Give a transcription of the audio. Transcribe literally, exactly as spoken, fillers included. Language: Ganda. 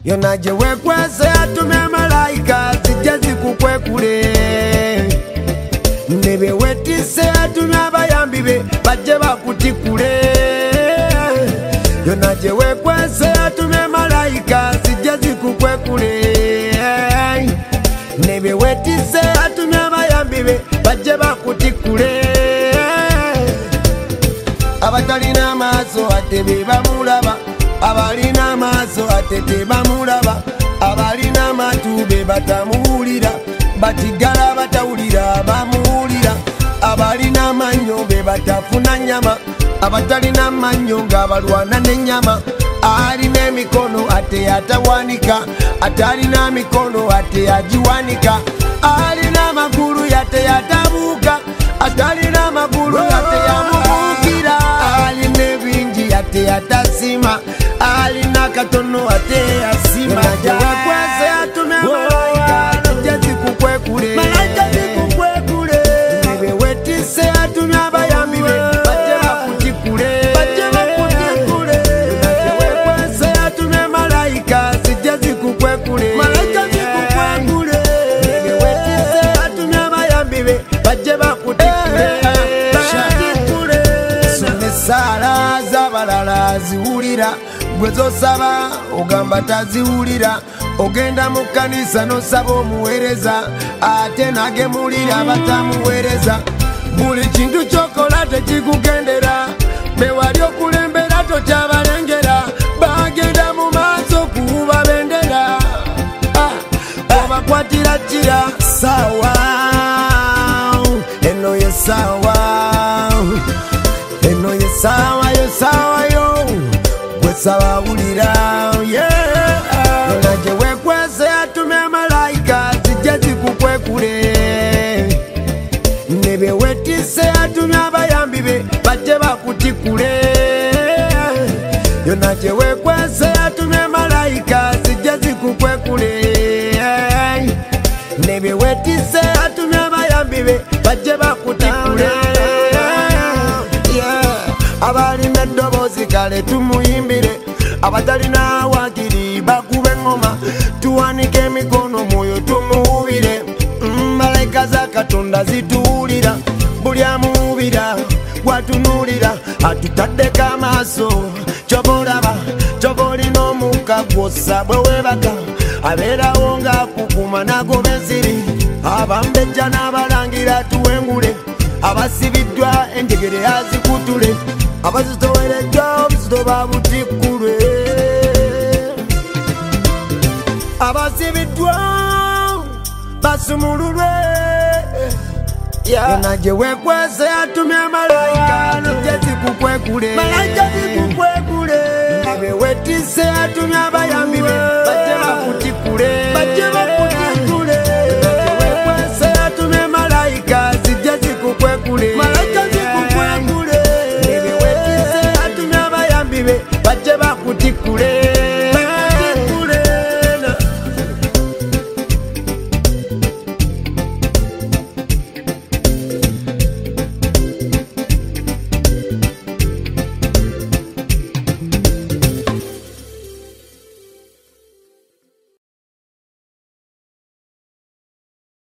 yona gye weekwese atumya malayika zijje zikukwekule ne bye weetisse atumya abayambi be bajje bakutikule yona gye weekwese atumya malayika zijje zikukwekule ne bye weetisse atumya abayambi be bajje bakutikule abatalina maaso ate be bamulaba abalina maaso ate tebamulaba abalina amatu be batamuwulira batigala batawulira bamuwulira abalina amannyo be batafuna nnyama abatalina amannyo nga balwana n'ennyama alina emikono ate atawanika atalina mikono ate agiwanika alina amagulu yate yatabuuka atalina amagulu yate yamubuukira alina ebingi yate yatasima alina katono ate asima wekwese atumya malayika zijje zikukwekule malayika zikukwekule nebe weetisse atumya abayambi be bajje bakutikule bajje bakutikule wekwese atumya malayika zijje zikukwekule malayika zikukwekule nebe weetisse atumya abayambi be bajje bakutikule bakutikule sala z'abalala ziwulira gwe zosaba ogamba taziwulira ogenda mu kkanisa nosaba omuweereza ate nagemulira batamuweereza buli kintu kyokola tekikugendera bewali okulembera tokyabalengera bagenda mu maaso kuwuba bendera obakwatira kira sawa eno ye sawa eno ye sawa yo sawa yo sawa wulira yona gye weekwese atumya malayika zijje zikukwekule ne bye weetisse atumya abayambi be bajje bakutikule yona gye weekwese atumya malayika zijje zikukwekule ne bye weetisse atumya abayambi be bajje bakutikule abalina eddoboozi kale tumuyimbire abatalina wakiri bakube engoma tuwanike emikono mwoyo tumuwubire malayika za katonda zituwulira buli amuwubira gwatunuulira atutaddeko amaaso kyoba olaba kyoba olina omukka gwossa bwe weebaka abeerawo ng'akukuma n'agoba ensiri abambejja n'abalangira tuwengule abasibiddwa enjegere yazikutule abazitowereddwa obuzito babutikkulwe abasibiddwa basumululwe yona gye weekwese atumya malayika zijje zikukwekule malayika zikukwekule nebe weetisse atumya abayambi be bajje bakutikule bajje bakutikule